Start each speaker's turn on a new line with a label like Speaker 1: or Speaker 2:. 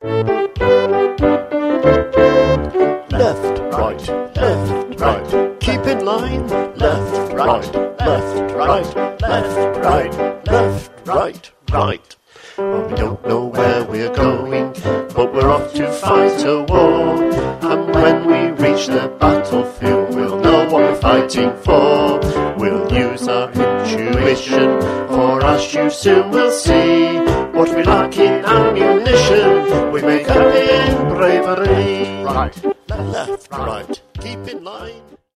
Speaker 1: Left, right, keep in line. Left, right, left, right. Well, we don't know where we're going, but we're off to fight a war. And when we reach the battlefield, we'll know what we're fighting for. We'll use our intuition, for as you soon will see, what we lack in ammunition, we make up in bravery. Right, left, right, keep in line.